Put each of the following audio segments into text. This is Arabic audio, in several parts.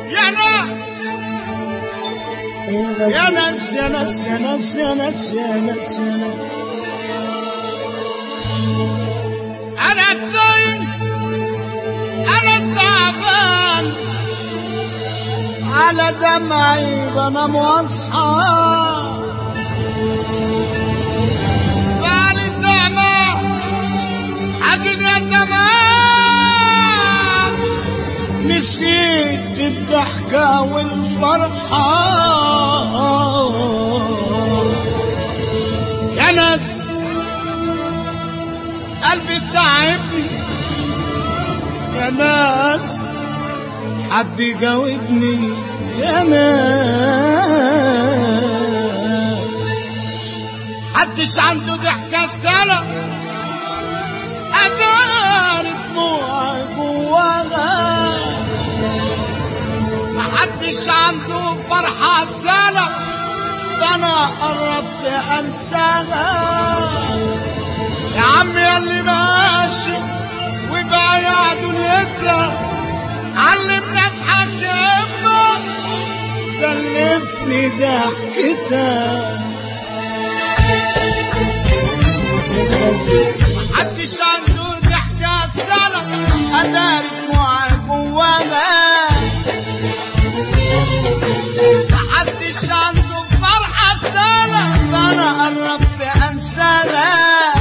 يا ناس يا ناس يا ناس يا ناس يا ناس يا ناس يا ناس أنا الدين أنا التعبان على دمعي بنام واصحى بالي زمان حزين يا زمان نسيت الضحكة والفرحة يا ناس قلبي تعبني يا ناس حد يجاوبني يا ناس حدش عنده ضحكة سنة أدار دموعي جواها محدش عنده فرحة سنة ده أنا قربت أنساها يا عم ياللي ماشي وبايع دنيتك علمنا اضحك يا اما سلفني ضحكتك محدش عنده ضحكة سنة أدار دموعي جواها محدش عنده فرحة سنة ده أنا قربت أنساها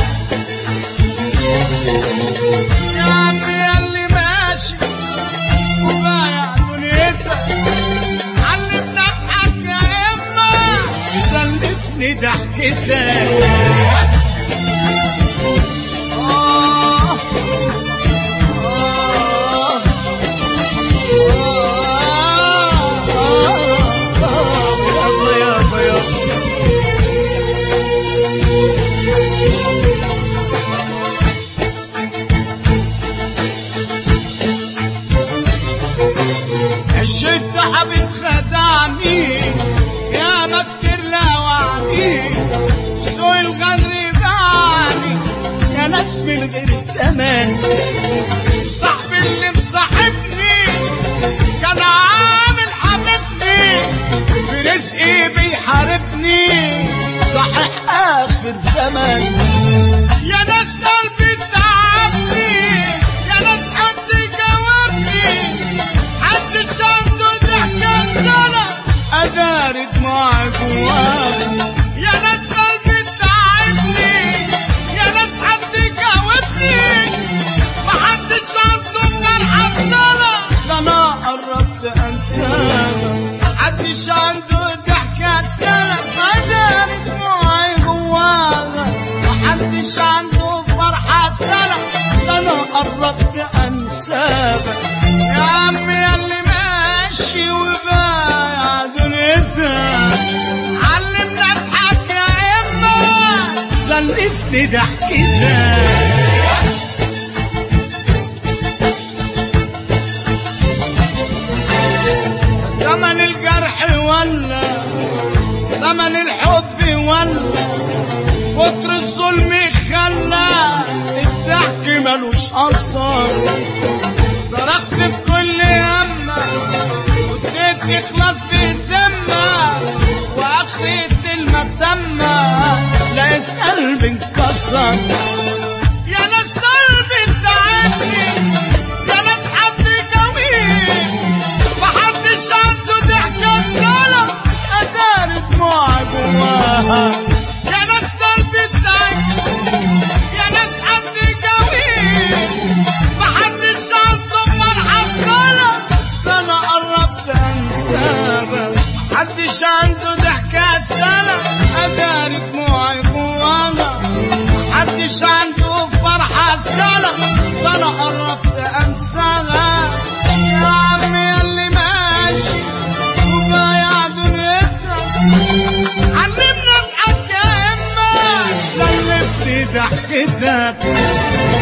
يا عم ياللي ماشي وبايع دنيتك علمنا اضحك يا اما سلفني ضحكتك الشدة حبيب خدعني يا مكر لوعني سوء الغدر باعني يا ناس من غير التمن صاحبي اللي مصاحبني كان عامل حبيبني في رزقي بيحاربني صحيح آخر زمن يا ناس قلبي تعبني يا ناس حد يجاوبني محدش عنده ضحكة سنة أدار دموعي جواها يا ناس قلبي تعبني يا ناس حد يجاوبني محدش عنده فرحة سنة ده أنا قربت أنساها محدش عنده ضحكة سنة أدار دموعي جواها محدش عنده فرحة سنة ده أنا قربت أنساها يا عم ياللي ماشي وبايع دنيتك علمنا اضحك يا اما سلفني ضحكتك زمن الجرح ولا زمن الحب ولا كتر الظلم خلى الضحك ملوش اثر صرخت في كل يمة واديت اخلاص بذمة واخرت المدمة لقيت قلبي انكسر يا ناس قلبي تعبني يا ناس حد يجاوبني محدش عنده ضحكة سنة أدار دموعي جواها يا ناس قلبي تعبني يا ناس حد يجاوبني محدش عنده فرحة سنة ده أنا قربت أنساها محدش عنده ضحكة سنة أدار دموعي جواها محدش عنده فرحة سنة ده أنا قربت أنساها يا عم ياللي ماشي وبايع دنيتك علمنا اضحك يا اما سلفني ضحكتك